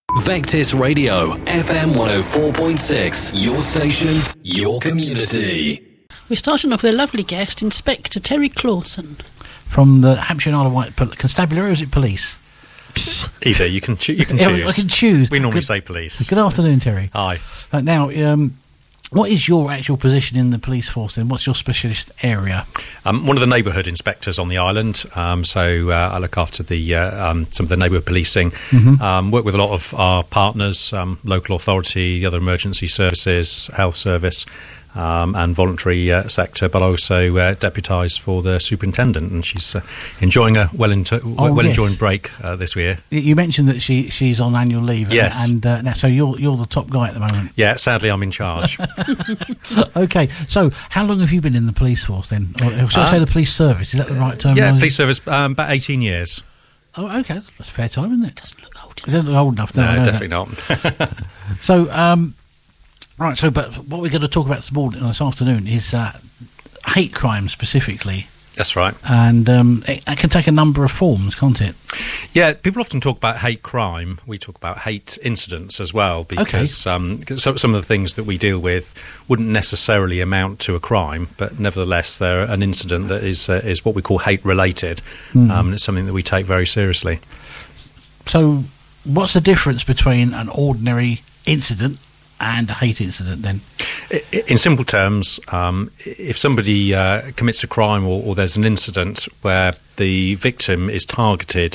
Vectis Radio, FM 104.6, your station, your community. We're starting off with a lovely guest, Inspector Terry Clawson. From the Hampshire and Isle of Wight Constabulary, or is it police? Either, you can choose. I can choose. We normally say police. Good afternoon, Terry. Hi. Now, what is your actual position in the police force then? What's your specialist area? I'm one of the neighbourhood inspectors on the island, so I look after the some of the neighbourhood policing, work with a lot of our partners, local authority, the other emergency services, health service, and voluntary sector, but I also deputise for the superintendent, and she's enjoying a well-enjoyed break this year. You mentioned that she's on annual leave. Yes. And now, so you're the top guy at the moment. Yeah, sadly I'm in charge. Okay, so how long have you been in the police force then? Or should I say the police service? Is that the right term? Yeah, police service, about 18 years. Oh, okay, that's a fair time, isn't it? Doesn't look old It doesn't look old enough. No, definitely not. So, right, but what we're going to talk about this afternoon is hate crime specifically. That's right. And it can take a number of forms, can't it? Yeah, people often talk about hate crime. We talk about hate incidents as well, because some of the things that we deal with wouldn't necessarily amount to a crime, but nevertheless they're an incident that is what we call hate-related, and it's something that we take very seriously. So what's the difference between an ordinary incident and a hate incident then? In simple terms, if somebody commits a crime or there's an incident where the victim is targeted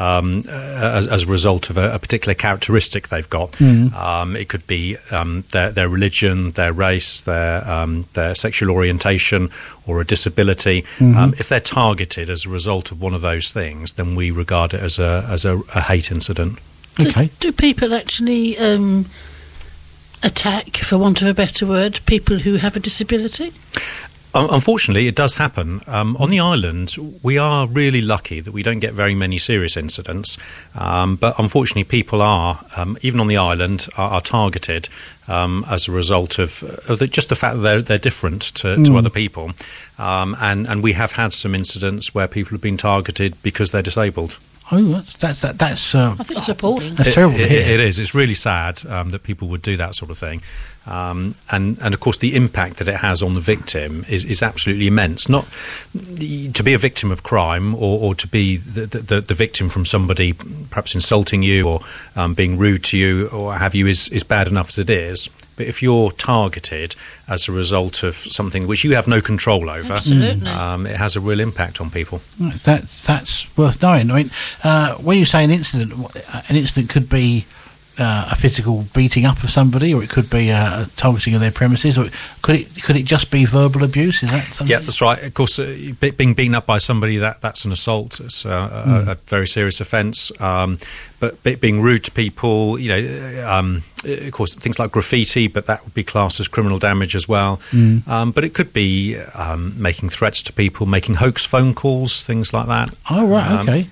as a result of a particular characteristic they've got, it could be their religion, their race, their sexual orientation, or a disability. If they're targeted as a result of one of those things, then we regard it as a hate incident. Okay. Do people actually attack, for want of a better word, people who have a disability? Unfortunately, it does happen. On the island, we are really lucky that we don't get very many serious incidents. But unfortunately, people are, even on the island, are targeted as a result of just the fact that they're different to other people. And we have had some incidents where people have been targeted because they're disabled. Oh, that's I think it's appalling. That's terrible. It is. It's really sad that people would do that sort of thing, and of course the impact that it has on the victim is absolutely immense. Not to be a victim of crime or to be the victim from somebody perhaps insulting you or being rude to you or what have you is bad enough as it is. But if you're targeted as a result of something which you have no control over, absolutely, it has a real impact on people. That's worth knowing. I mean, when you say an incident could be a physical beating up of somebody, or it could be a targeting of their premises, or could it just be verbal abuse? Is that something? Yeah, that's right. Of course, being beaten up by somebody, that's an assault. It's a very serious offence. But being rude to people, of course, things like graffiti, but that would be classed as criminal damage as well. But it could be making threats to people, making hoax phone calls, things like that. Oh, right, okay.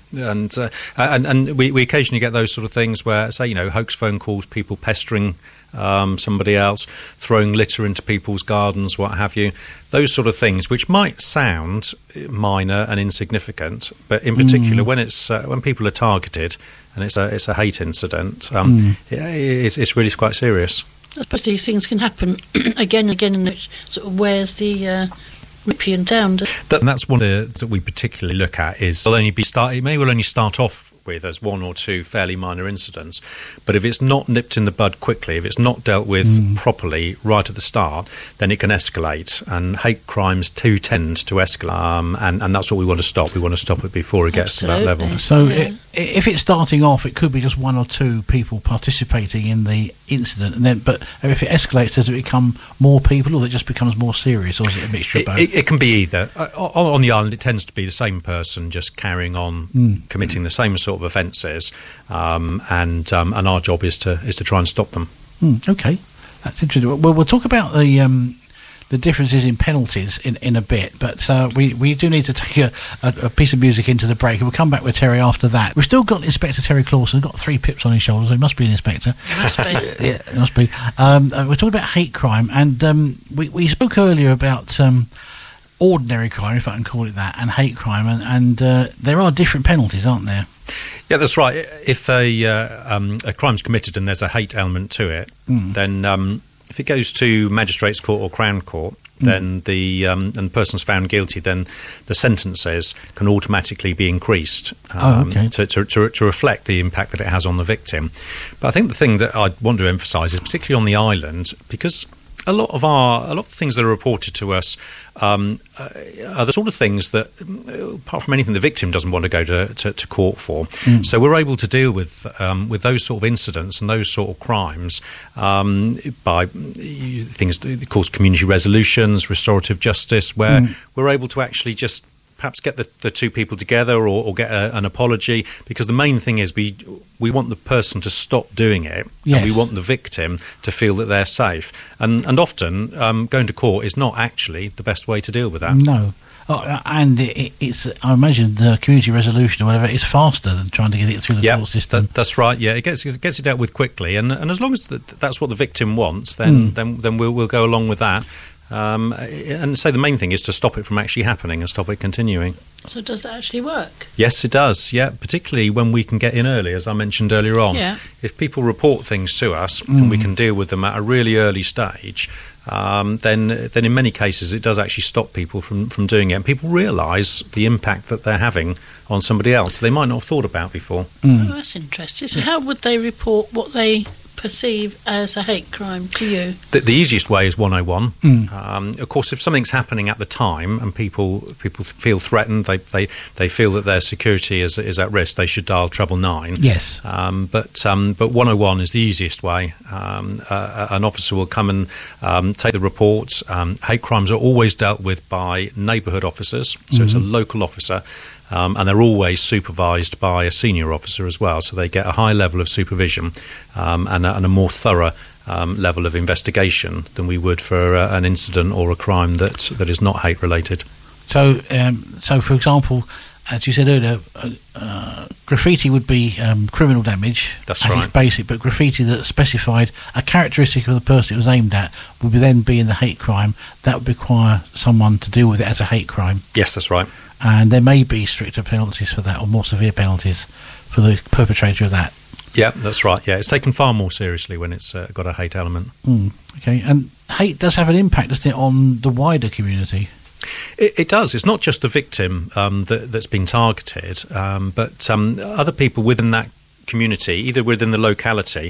And we occasionally get those sort of things where, say, hoax phone calls, people pestering somebody else, throwing litter into people's gardens, what have you. Those sort of things, which might sound minor and insignificant, but in particular when people are targeted and it's a hate incident, it's really quite serious. I suppose these things can happen again, and it sort of wears the rippian down. And that's one that we particularly look at. It may only start off with as one or two fairly minor incidents, but if it's not nipped in the bud quickly, if it's not dealt with properly right at the start, then it can escalate, and hate crimes tend to escalate, and that's what we want to stop. We want to stop it before it gets to that level. So if it's starting off, it could be just one or two people participating in the incident, but if it escalates, does it become more people, or it just becomes more serious, or is it a mixture of both? It can be either. On the island, it tends to be the same person just carrying on committing the same sort of offences, and our job is to try and stop them. Okay, that's interesting. Well, we'll talk about the differences in penalties in a bit, but we do need to take a piece of music into the break, and we'll come back with Terry after that. We've still got Inspector Terry Clawson, got 3 pips on his shoulders, so he must be an inspector. Must be. Yeah, it must be. We're talking about hate crime, and we spoke earlier about ordinary crime, if I can call it that, and hate crime, and there are different penalties, aren't there? Yeah, that's right. If a crime's committed and there's a hate element to it, then if it goes to magistrates' court or Crown Court, then and the person's found guilty, then the sentences can automatically be increased to reflect the impact that it has on the victim. But I think the thing that I want to emphasise is particularly on the island, because a lot of the things that are reported to us are the sort of things that, apart from anything, the victim doesn't want to go to court for. So we're able to deal with those sort of incidents and those sort of crimes by things called community resolutions, restorative justice, where we're able to actually just perhaps get the two people together or get an apology, because the main thing is we want the person to stop doing it, and we want the victim to feel that they're safe. And often going to court is not actually the best way to deal with that. No. And it's, I imagine, the community resolution or whatever is faster than trying to get it through the court system. That's right. Yeah, it gets it dealt with quickly, and as long as that's what the victim wants, then we'll go along with that. And so the main thing is to stop it from actually happening and stop it continuing. So does that actually work? Yes, it does, yeah, particularly when we can get in early, as I mentioned earlier on. Yeah. If people report things to us and we can deal with them at a really early stage, then in many cases it does actually stop people from doing it, and people realise the impact that they're having on somebody else they might not have thought about before. Oh, that's interesting. So how would they report what they perceive as a hate crime to you? The easiest way is 101. Of course, if something's happening at the time and people feel threatened, they feel that their security is at risk, they should dial 999. Yes. But 101 is the easiest way. An officer will come and take the reports. Hate crimes are always dealt with by neighbourhood officers, so it's a local officer. And they're always supervised by a senior officer as well, so they get a high level of supervision and a more thorough level of investigation than we would for an incident or a crime that is not hate related. So, for example, as you said earlier, graffiti would be criminal damage. That's as right. It's basic, but graffiti that specified a characteristic of the person it was aimed at would then be in the hate crime. That would require someone to deal with it as a hate crime. Yes, that's right. And there may be stricter penalties for that, or more severe penalties for the perpetrator of that. Yeah, that's right. Yeah, it's taken far more seriously when it's got a hate element. Okay, and hate does have an impact, doesn't it, on the wider community? It does. It's not just the victim that's been targeted, but other people within that community, either within the locality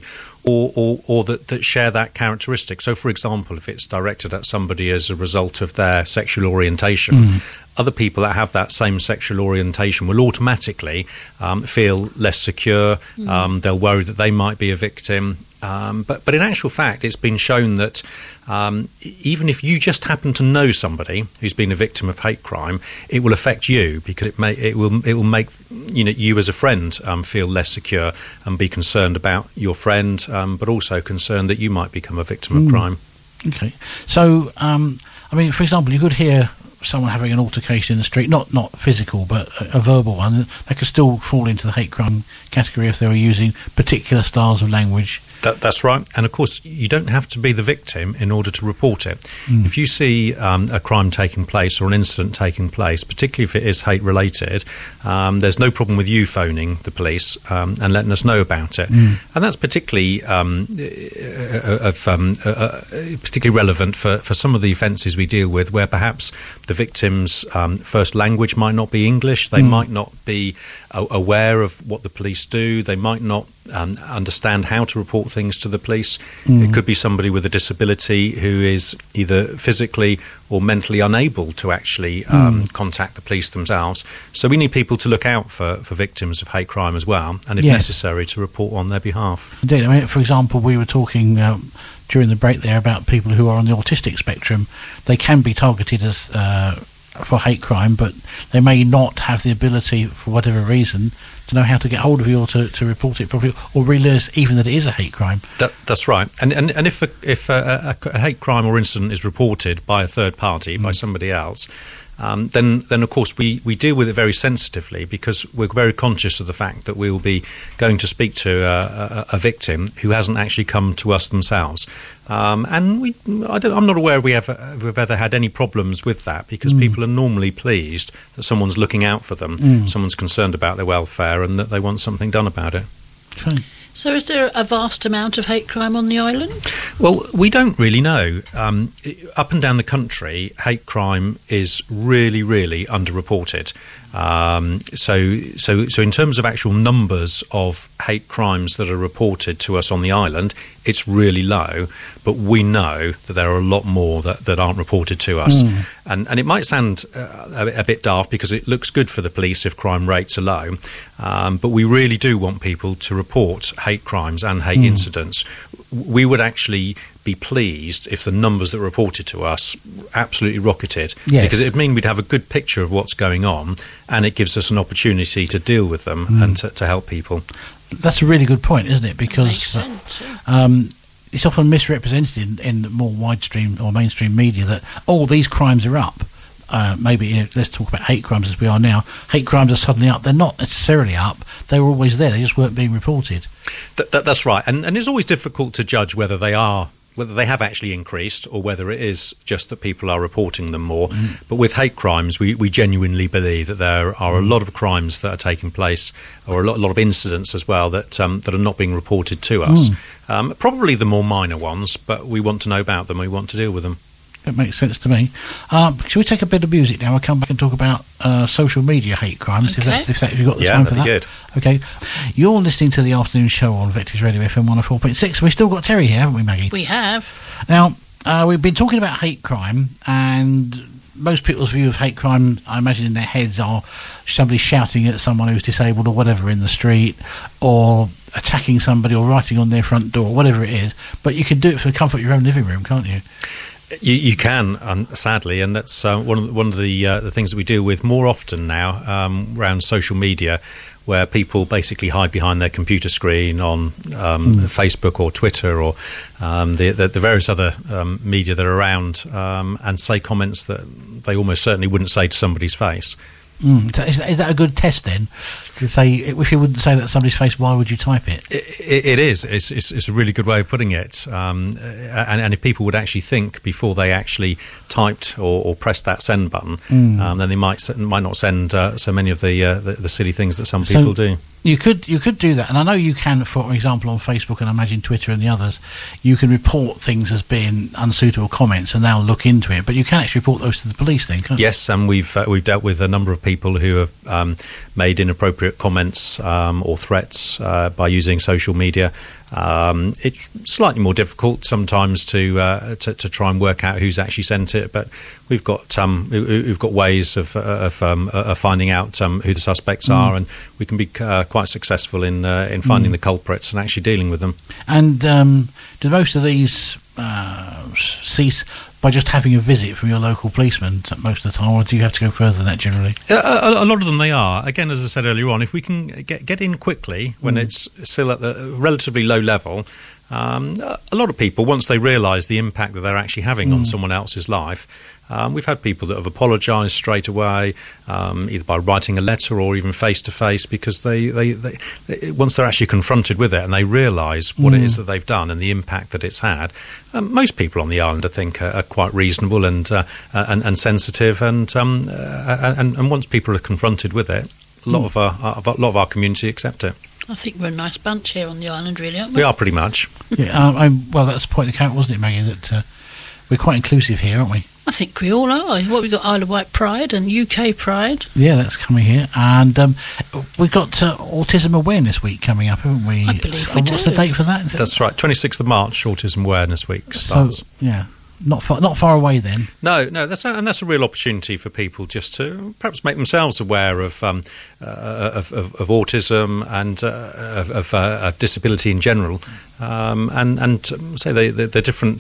or that share that characteristic. So, for example, if it's directed at somebody as a result of their sexual orientation, other people that have that same sexual orientation will automatically feel less secure. They'll worry that they might be a victim. But in actual fact, it's been shown that even if you just happen to know somebody who's been a victim of hate crime, it will affect you, because it will make you as a friend feel less secure and be concerned about your friend, but also concerned that you might become a victim of crime. Okay, so I mean, for example, you could hear someone having an altercation in the street, not physical, but a verbal one. They could still fall into the hate crime category if they were using particular styles of language. That's right. And of course, you don't have to be the victim in order to report it. If you see a crime taking place or an incident taking place, particularly if it is hate related, there's no problem with you phoning the police and letting us know about it. And that's particularly particularly relevant for some of the offences we deal with, where perhaps the victim's first language might not be English. They might not be aware of what the police do. They might not understand how to report things to the police. It could be somebody with a disability who is either physically or mentally unable to actually contact the police themselves. So we need people to look out for victims of hate crime as well, and if necessary, to report on their behalf. Indeed. I mean, for example, we were talking during the break there about people who are on the autistic spectrum. They can be targeted as for hate crime, but they may not have the ability, for whatever reason, to know how to get hold of you or to report it properly, or realise even that it is a hate crime. That's right. And if a hate crime or incident is reported by a third party, by somebody else, then of course we deal with it very sensitively, because we're very conscious of the fact that we will be going to speak to a victim who hasn't actually come to us themselves. And I'm not aware we've ever had any problems with that, because people are normally pleased that someone's looking out for them, someone's concerned about their welfare, and that they want something done about it. Okay. So is there a vast amount of hate crime on the island? Well, we don't really know. Up and down the country, hate crime is really, really underreported. So in terms of actual numbers of hate crimes that are reported to us on the island, it's really low. But we know that there are a lot more that aren't reported to us. And it might sound a bit daft, because it looks good for the police if crime rates are low. But we really do want people to report hate crimes and hate incidents. We would actually be pleased if the numbers that were reported to us absolutely rocketed, because it would mean we'd have a good picture of what's going on, and it gives us an opportunity to deal with them and to help people. That's a really good point, isn't it? Because Makes sense, yeah. It's often misrepresented in more widestream or mainstream media that these crimes are up. Maybe let's talk about hate crimes as we are now. Hate crimes are suddenly up. They're not necessarily up. They were always there. They just weren't being reported. That's right. And it's always difficult to judge whether they have actually increased, or whether it is just that people are reporting them more. But with hate crimes, we genuinely believe that there are a lot of crimes that are taking place, or a lot of incidents as well, that are not being reported to us. Probably the more minor ones, but we want to know about them. We want to deal with them. It makes sense to me. Shall we take a bit of music now? We'll come back and talk about social media hate crimes, Okay. if you've got the time for that. Good. Okay. You're listening to the afternoon show on Vectors Radio FM 104.6. We've still got Terry here, haven't we, Maggie? We have. Now, we've been talking about hate crime, and most people's view of hate crime, I imagine in their heads, are somebody shouting at someone who's disabled or whatever in the street, or attacking somebody, or writing on their front door, whatever it is. But you can do it for the comfort of your own living room, can't you? You can, sadly, and that's one of the things that we deal with more often now around social media, where people basically hide behind their computer screen on Facebook or Twitter or the various other media that are around, and say comments that they almost certainly wouldn't say to somebody's face. Is that a good test then? To say, if you wouldn't say that to somebody's face, why would you type it? It is. It's a really good way of putting it. And if people would actually think before they actually typed or pressed that send button, then they might not send so many of the silly things that some people do. You could do that, and I know you can. For example, on Facebook and I imagine Twitter and the others, you can report things as being unsuitable comments, and they'll look into it. But you can actually report those to the police, then, can't you? Yes, and we've dealt with a number of people who have made inappropriate comments or threats by using social media. It's slightly more difficult sometimes to try and work out who's actually sent it, but we've got ways of finding out who the suspects are, and we can be quite successful in finding the culprits and actually dealing with them. And do most of these cease by just having a visit from your local policeman most of the time, or do you have to go further than that generally? A lot of them they are. Again, as I said earlier on, if we can get in quickly when it's still at the relatively low level, a lot of people, once they realise the impact that they're actually having on someone else's life, we've had people that have apologised straight away, either by writing a letter or even face to face, because they once they're actually confronted with it and they realise what it is that they've done and the impact that it's had. Most people on the island, I think, are quite reasonable and sensitive, and once people are confronted with it, a lot of our community accept it. I think we're a nice bunch here on the island, really, aren't we? We are pretty much. Yeah, well, that's the point of the count, wasn't it, Maggie? That we're quite inclusive here, aren't we? I think we all are. What, we've got Isle of Wight Pride and UK Pride. Yeah, that's coming here. And we've got Autism Awareness Week coming up, haven't we? I believe we do. What's the date for that? That's right, 26th of March, Autism Awareness Week starts. So, yeah, not far away then. No, that's a real opportunity for people just to perhaps make themselves aware of autism and of disability in general, and say the different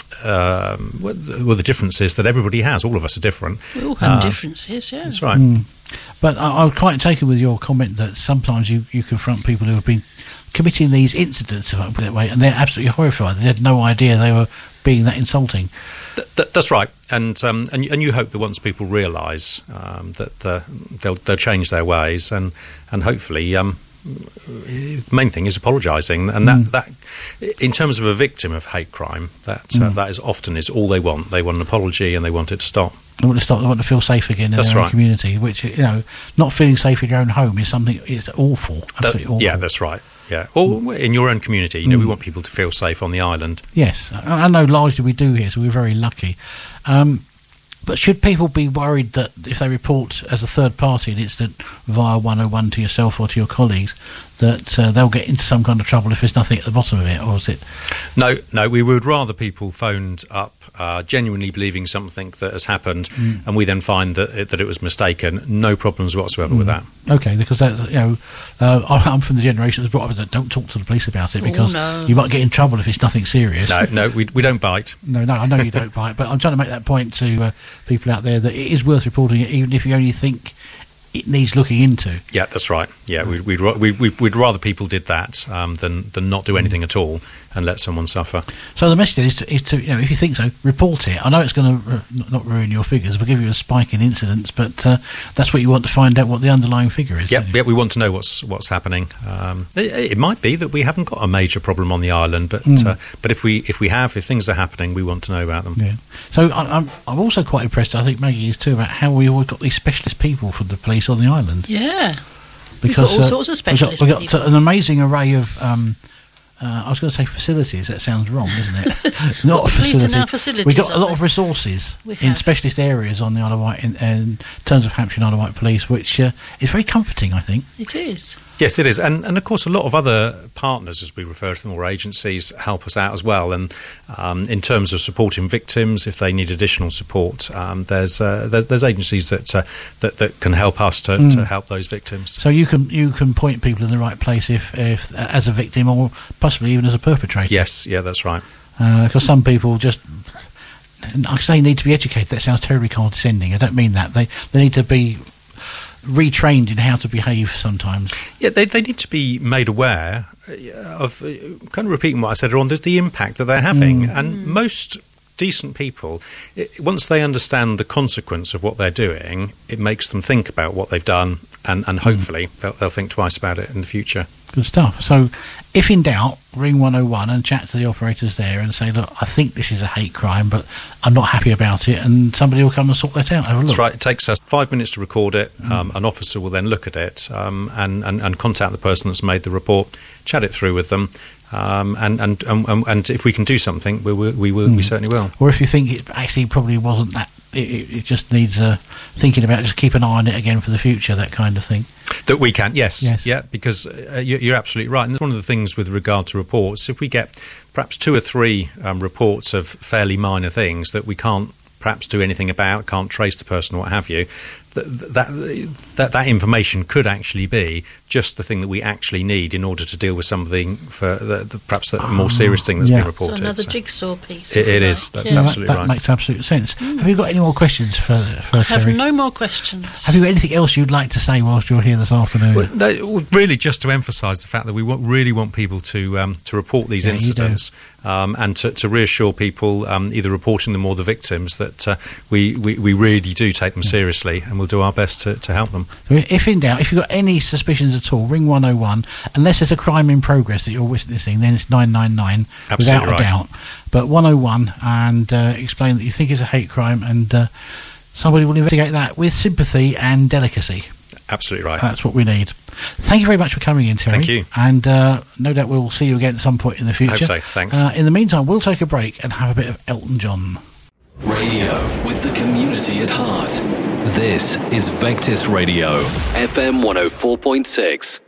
the difference is that everybody has. All of us are different. We all have differences, yeah. That's right. But I'm quite taken with your comment that sometimes you confront people who have been committing these incidents that way, and they're absolutely horrified. They had no idea they were being that insulting. That's right, and you hope that once people realise that they'll change their ways, and hopefully. The main thing is apologising, and that in terms of a victim of hate crime, that is often all they want. They want an apology, and they want it to stop. They want to stop. They want to feel safe again in their own community. Which, not feeling safe in your own home is something. It's awful. Absolutely awful. Yeah, that's right. Yeah, or in your own community, we want people to feel safe on the island. Yes, I know largely we do here, so we're very lucky. But should people be worried that if they report as a third party an incident via 101 to yourself or to your colleagues, that they'll get into some kind of trouble if there's nothing at the bottom of it, or is it? No, we would rather people phoned up genuinely believing something that has happened, and we then find that it was mistaken. No problems whatsoever with that. Okay, because I'm from the generation that's brought up that don't talk to the police about it because you might get in trouble if it's nothing serious. No, we don't bite. No, I know you don't bite, but I'm trying to make that point to people out there that it is worth reporting it, even if you only think it needs looking into. Yeah, that's right. Yeah, we'd rather people did that than not do anything at all and let someone suffer. So the message is to if you think so, report it. I know it's going to not ruin your figures, but give you a spike in incidents, but that's what you want to find out what the underlying figure is. Yeah, we want to know what's happening. It might be that we haven't got a major problem on the island, but if things are happening, we want to know about them. Yeah. So I'm also quite impressed. I think Maggie is too, about how we always got these specialist people from the police on the island. Yeah, because we've got all sorts of specialists. We've got an amazing array of. I was going to say facilities. That sounds wrong, doesn't it? Not facilities. We've got a lot of resources in specialist areas on the Isle of Wight in terms of Hampshire and Isle of Wight Police, which is very comforting, I think. It is. Yes, it is. And of course, a lot of other partners, as we refer to them, or agencies, help us out as well. And in terms of supporting victims, if they need additional support, there's agencies that can help us to help those victims. So you can point people in the right place if as a victim or possibly even as a perpetrator. Yes, yeah, that's right. Because some people just, I say, need to be educated. That sounds terribly condescending. I don't mean that. They need to be retrained in how to behave sometimes. Yeah, they need to be made aware of, kind of repeating what I said earlier on, the impact that they're having. And most decent people, once they understand the consequence of what they're doing, it makes them think about what they've done, and hopefully they'll think twice about it in the future. Good stuff. So if in doubt, ring 101 and chat to the operators there and say, look, I think this is a hate crime, but I'm not happy about it, and somebody will come and sort that out. Have a look. That's right. It takes us 5 minutes to record it. An officer will then look at it and contact the person that's made the report, chat it through with them, and if we can do something, we certainly will. Or if you think it actually probably wasn't that, it just needs thinking about, just keep an eye on it again for the future, that kind of thing. That we can, yes. Yeah, because you're absolutely right. And one of the things with regard to reports, if we get perhaps 2 or 3 reports of fairly minor things that we can't perhaps do anything about, can't trace the person or what have you, that information could actually be just the thing that we actually need in order to deal with something for perhaps the more serious thing that's been reported. So another jigsaw piece. It is. That's absolutely right. That makes absolute sense. Have you got any more questions for I have Terry? no more questions. Have you got anything else you'd like to say whilst you're here this afternoon? Well, no, really just to emphasise the fact that we really want people to report these incidents, and to reassure people, either reporting them or the victims, that we really do take them seriously, and we'll do our best to help them. If in doubt, if you've got any suspicions at all, ring 101. Unless there's a crime in progress that you're witnessing, then it's 999 without a doubt. But 101, and explain that you think it's a hate crime, and somebody will investigate that with sympathy and delicacy. Absolutely right. That's what we need. Thank you very much for coming in, Terry. Thank you. And no doubt we'll see you again at some point in the future. I hope so. Thanks. In the meantime, we'll take a break and have a bit of Elton John. Radio with the community at heart. This is Vectis Radio, FM 104.6.